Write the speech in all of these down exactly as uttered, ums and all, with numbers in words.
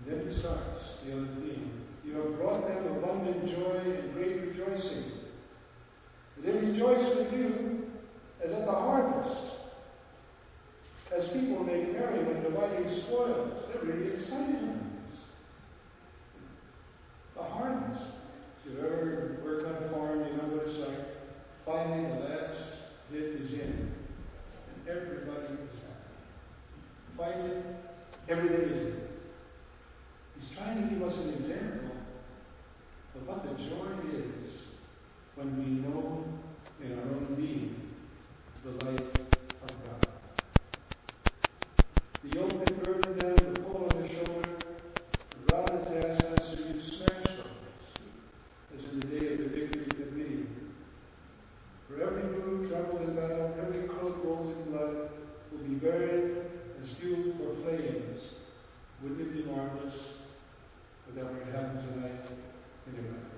And then it starts, the other theme. You have brought them abundant joy and great rejoicing. They rejoice with you as at the harvest, as people make merry when dividing spoils. They're really excited about this. The harvest. If you ever work on a farm, you know what it's like. Finally, the last bit is in, and everybody is happy. Finally, everything is in. He's trying to give us an example of what the joy is when we know in our own being the light of God. The yoke and burden down, the pull on the shoulder, the rod of taskmaster, so you smash them, as in the day of the victory at Midian. For every move traveled in battle, every cloak rolled in blood, will be buried as fuel for flames. Wouldn't it be marvelous if that were to happen tonight in Iraq?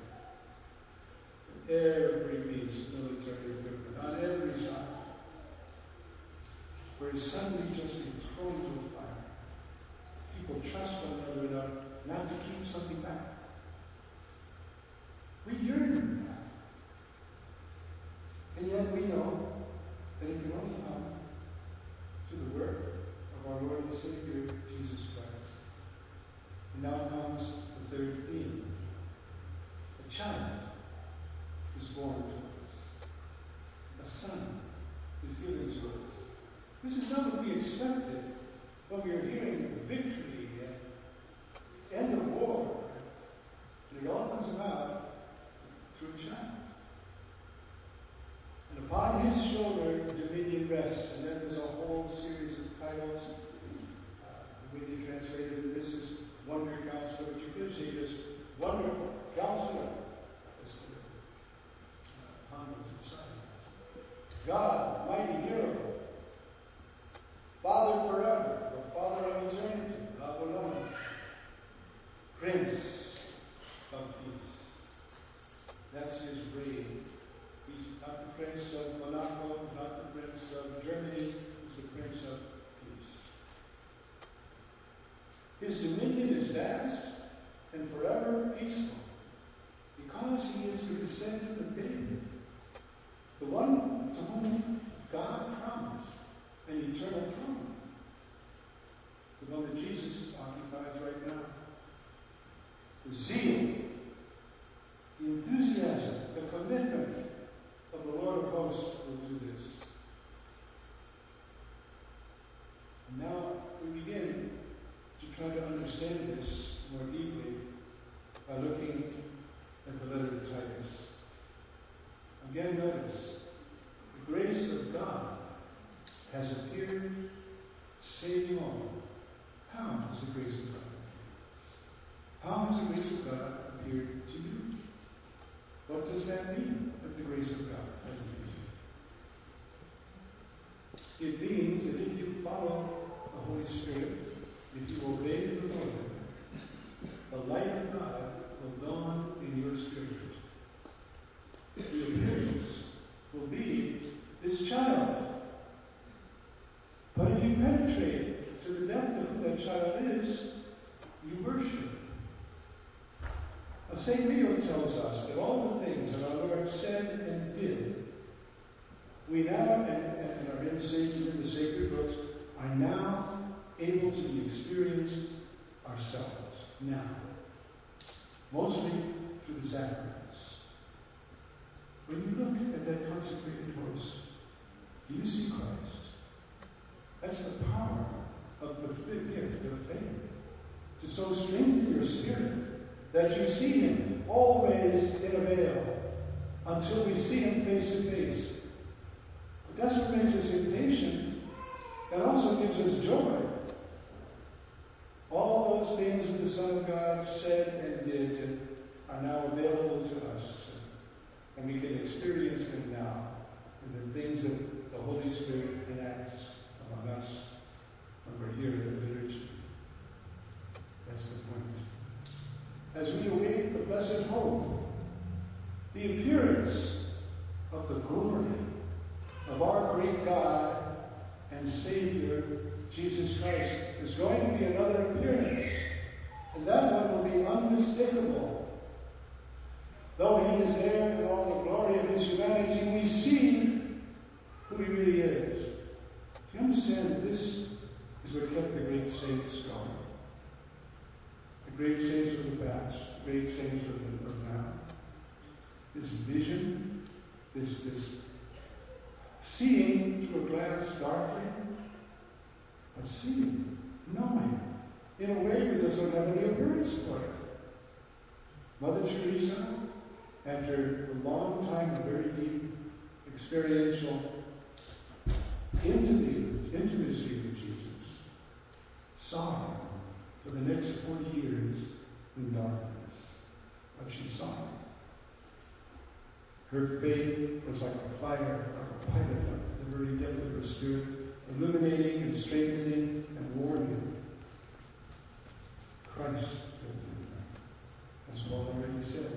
Every piece of military equipment, on every side, where it's suddenly just being thrown into a fire. People trust one another enough not to keep something back. We yearn for that. And yet we know that it can only come through the work of our Lord and Savior, Jesus Christ. And now comes the third theme. A child is born to us. A son is given to us. This is not what we expected when we are hearing of victory and end of war. And it all comes about through a child. And upon his shoulder dominion rests. And then there's a whole series of titles. Uh, the way they translated it, this is Wonder Counselor, but you could say just Wonderful Counselor. God, mighty hero, Father forever, the Father of eternity, Abraham, Prince of Peace. That's his reign. He's not the Prince of Monaco, not the Prince of Germany, he's the Prince of Peace. His dominion is vast and forever peaceful, because he is the descendant of David, the one to whom God promised an eternal throne, the one that Jesus occupies right now. The zeal, the enthusiasm, the commitment of the Lord of hosts will do this. And now we begin to try to understand this more deeply by looking at the letter to Titus. Again, notice, the grace of God has appeared, saving all. How has the grace of God appeared? How has the grace of God appeared to you? What does that mean, that the grace of God has appeared to you? It means that if you follow the Holy Spirit, if you obey the Lord, the light of God will dawn in your spirit. The appearance will be this child. But if you penetrate to the depth of who that child is, you worship. Now, Saint Leo tells us that all the things that our Lord said and did, we now, and, and are in the, sacred, in the sacred books, are now able to be experienced ourselves. Now. Mostly through the sacraments. When you look at that consecrated host, do you see Christ? That's the power of the gift of faith. To so strengthen your spirit that you see him always in a veil until we see him face to face. But that's what makes us impatient and also gives us joy. All those things that the Son of God said and did are now available to us. And we can experience them now in the things that the Holy Spirit enacts among us when we're here in the liturgy. That's the point. As we await the blessed hope, the appearance of the glory of our great God and Savior, Jesus Christ, is going to be another appearance. And great saints of the past, great saints of, the, of now. This vision, this, this seeing through a glass darkly, but seeing, knowing, in a way we just don't have any words for it. Mother Teresa, after a long time of very deep experiential intimacy, intimacy with Jesus, saw him for the next forty years in darkness. But she saw him. Her faith was like a fire, like a pilot light, the very depth of her spirit, illuminating and strengthening and warning. Christ lived in her, as Paul already said.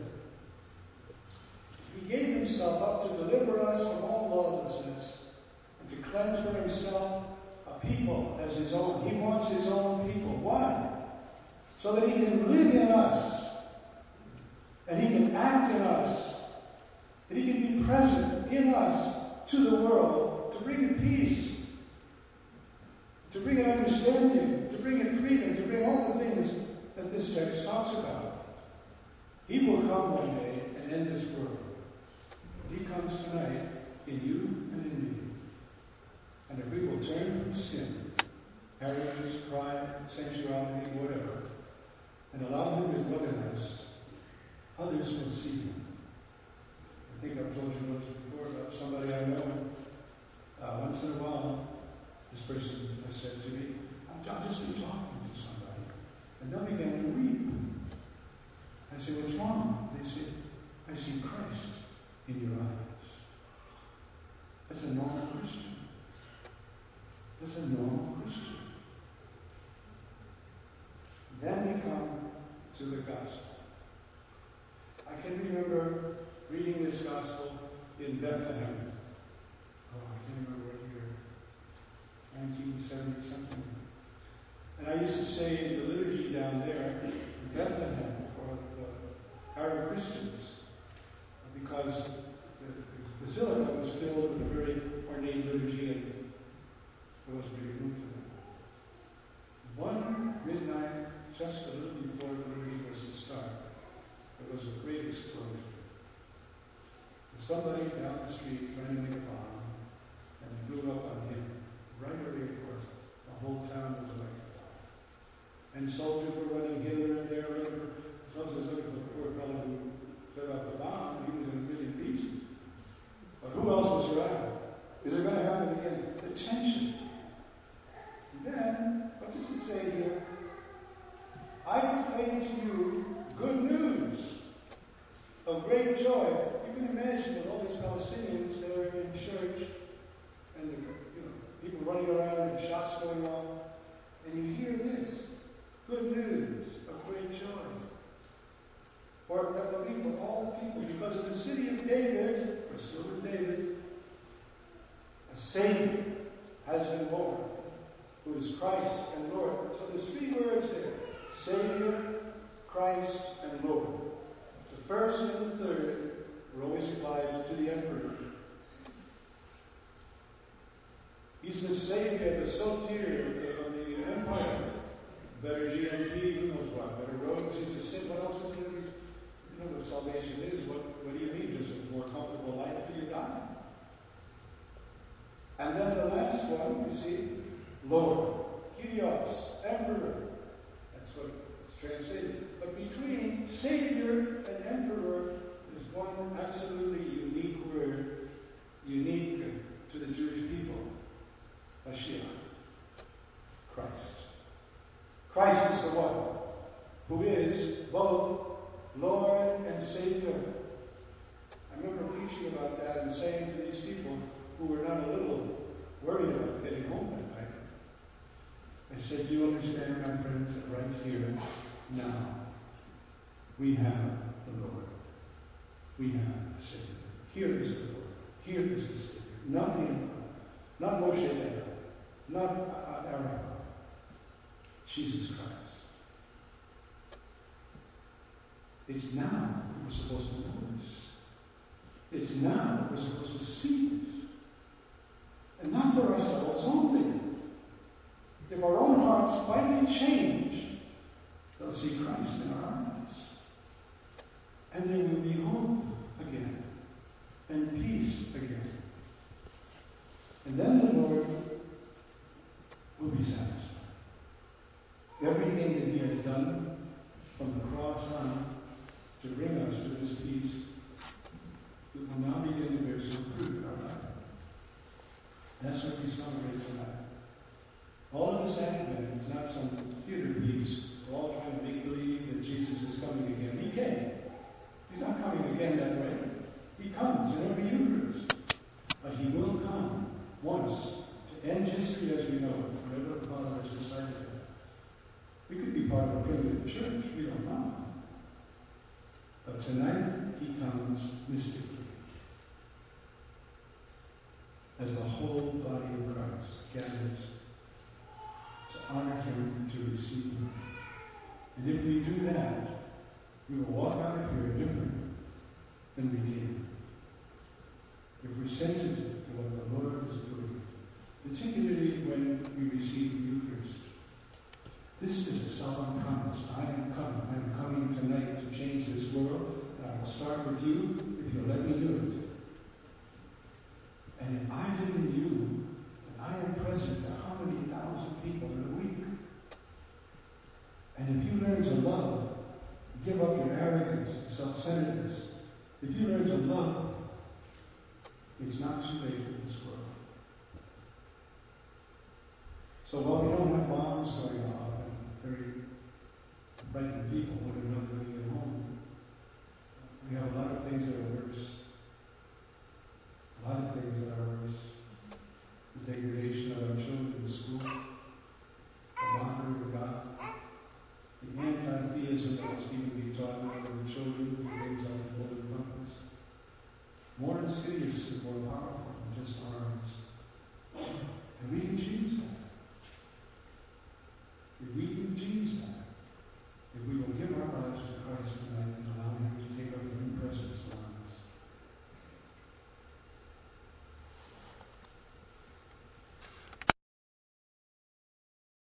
He gave himself up to deliver us from all lawlessness and to cleanse for himself a people as his own. He wants his own people. Why? So that he can live in us and he can act in us, that he can be present in us to the world, to bring it peace, to bring it understanding, to bring it freedom, to bring all the things that this text talks about. He will come one day and end this world. He comes tonight in you and in me. And if we will turn from sin, arrogance, pride, sensuality, whatever, and allow him to dwell in us, others will see him. I think I've told you once before about somebody I know. Uh, once in a while, this person has said to me, I've just been talking to somebody, and they'll begin to weep. I say, what's wrong? They say, I see Christ in your eyes. That's a normal Christian. That's a normal Christian. Then we come to the gospel. I can remember reading this gospel in Bethlehem. Oh, I can't remember what year. nineteen seventy something. And I used to say in the liturgy down there in Bethlehem for the Arab Christians, because the, the basilica was filled with a very ornate liturgy and there wasn't very room for them. One midnight, just a little before the liturgy was to start, there was a great explosion. Somebody down the street trying to make a bomb and blew up on him. Right away, of course, the whole town was electrified. And soldiers were running hither and there. Soldiers looking for the poor fellow who set up the bomb, and he was in a million pieces. But who else was around? Is it going to happen again? The tension. And then, what does it say here? I proclaim to you good news of great joy. You can imagine with all these Palestinians there in church, and the, you know, people running around and shots going on, and you hear this good news of great joy. For that will be for all the people, because of the city of David, or still in David, a Savior has been born, who is Christ and Lord. So there's three words there: Savior, Christ, and Lord. The first and the third were always applied to the emperor. He's the savior, the sotir of the, of the empire. Better G N P, who knows what? Better roads. He's the sin. What else is there? You know what salvation is. What, what do you mean? Just a more comfortable life till you die. And then the last one, you see, Lord. Kyrios, emperor. That's what it's translated. But between savior and emperor, there's one absolutely unique word, unique to the Jewish people. Mashiach. Christ. Christ is the one who is both Lord and Savior. I remember preaching about that and saying to these people who were not a little worried about getting home that night, I said, do you understand, my friends, that right here, now, we have the Lord. We have the Savior. Here is the Lord. Here is the Savior. Not the Emperor. Not Moshe Dayan. Not uh, Aaron. Jesus Christ. It's now that we're supposed to know this. It's now that we're supposed to see this. And not for ourselves only. If our own hearts finally change, the they'll see Christ in our eyes. And there will be hope again, and peace again. And then the Lord will be satisfied. Everything that He has done from the cross on to bring us to this peace, it will now begin to bear some fruit in our life. That's what we celebrate tonight. All of this Advent is not some theater piece. We're all trying to make believe that Jesus is coming again. He came. He's not coming again that way. He comes in every Eucharist. But He will come once to end history as we know it, whatever the Father has decided. We could be part of a primitive church. We don't know. But tonight, He comes mystically. As the whole body of Christ gathers to honor Him, to receive Him. And if we do that, we will walk out of here different than we came. If we're sensitive to what the Lord is doing, particularly when we receive the Eucharist. This is a solemn promise. I am coming. I am coming tonight to change this world. And I will start with you if you'll let me do it. And if I did in you, and I am present to how many thousand people in a week? And if you learn to love, give up your arrogance, self-centeredness, if you learn to love, it's not too late in this world. So while we don't have bombs going off and very frightened people wouldn't know when we get home, we have a lot of things that are worse. A lot of things that are worse. The degradation of our children in school, the mockery of God, the anti-theism that is even being taught now to the children through things like the golden compass. More insidious and more powerful than just arms. And we can change that. If we can change that, if we will give our lives to Christ